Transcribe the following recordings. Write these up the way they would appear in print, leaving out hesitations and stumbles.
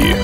Новости.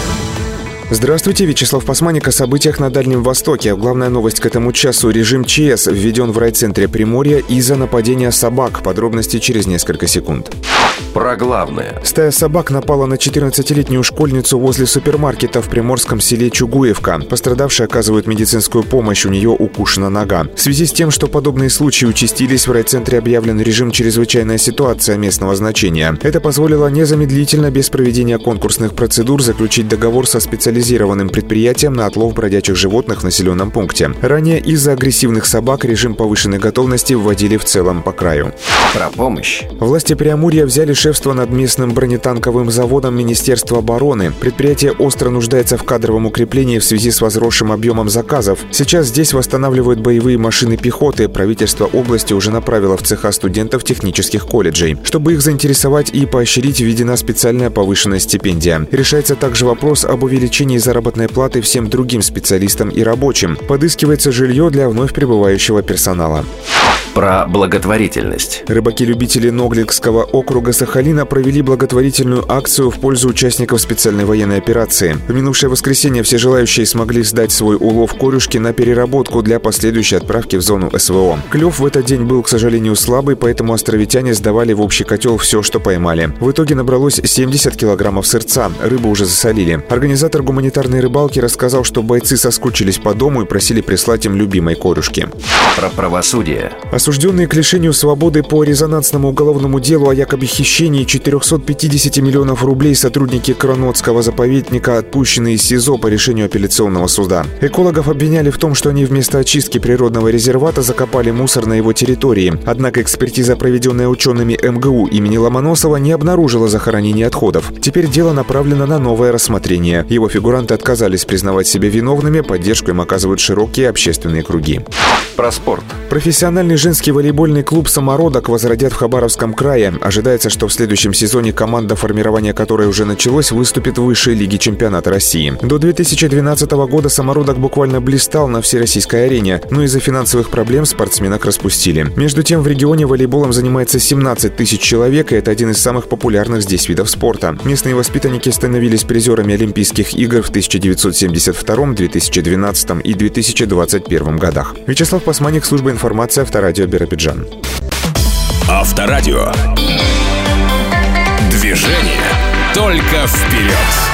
Здравствуйте, Вячеслав Пасманик о событиях на Дальнем Востоке. Главная новость к этому часу. Режим ЧС введен в райцентре Приморья из-за нападения собак. Подробности через несколько секунд. Про главное. Стая собак напала на 14-летнюю школьницу возле супермаркета в приморском селе Чугуевка. Пострадавшие оказывают медицинскую помощь, у нее укушена нога. В связи с тем, что подобные случаи участились, в райцентре объявлен режим «Чрезвычайная ситуация» местного значения. Это позволило незамедлительно, без проведения конкурсных процедур, заключить договор со специализированным предприятием на отлов бродячих животных в населенном пункте. Ранее из-за агрессивных собак режим повышенной готовности вводили в целом по краю. Про помощь. Власти Преамурья взяли шефство над местным бронетанковым заводом Министерства обороны. Предприятие остро нуждается в кадровом укреплении в связи с возросшим объемом заказов. Сейчас здесь восстанавливают боевые машины пехоты. Правительство области уже направило в цеха студентов технических колледжей. Чтобы их заинтересовать и поощрить, введена специальная повышенная стипендия. Решается также вопрос об увеличении заработной платы всем другим специалистам и рабочим. Подыскивается жилье для вновь прибывающего персонала. Про благотворительность. Рыбаки-любители Ногликского округа Сахалина провели благотворительную акцию в пользу участников специальной военной операции. В минувшее воскресенье все желающие смогли сдать свой улов корюшки на переработку для последующей отправки в зону СВО. Клев в этот день был, к сожалению, слабый, поэтому островитяне сдавали в общий котел все, что поймали. В итоге набралось 70 килограммов сырца. Рыбу уже засолили. Организатор гуманитарной рыбалки рассказал, что бойцы соскучились по дому и просили прислать им любимой корюшки. Про правосудие. Осужденные к лишению свободы по резонансному уголовному делу о якобы хищении 450 миллионов рублей сотрудники Кронотского заповедника отпущены из СИЗО по решению апелляционного суда. Экологов обвиняли в том, что они вместо очистки природного резервата закопали мусор на его территории. Однако экспертиза, проведенная учеными МГУ имени Ломоносова, не обнаружила захоронения отходов. Теперь дело направлено на новое рассмотрение. Его фигуранты отказались признавать себя виновными, поддержку им оказывают широкие общественные круги. Про спорт. Профессиональный женский волейбольный клуб «Самородок» возродят в Хабаровском крае. Ожидается, что в следующем сезоне команда, формирование которой уже началось, выступит в высшей лиге чемпионата России. До 2012 года «Самородок» буквально блистал на всероссийской арене, но из-за финансовых проблем спортсменок распустили. Между тем, в регионе волейболом занимается 17 тысяч человек, и это один из самых популярных здесь видов спорта. Местные воспитанники становились призерами Олимпийских игр в 1972, 2012 и 2021 годах. Вячеслав Пасманик, служба информации, Авторадио Биробиджан. Авторадио. Движение только вперед.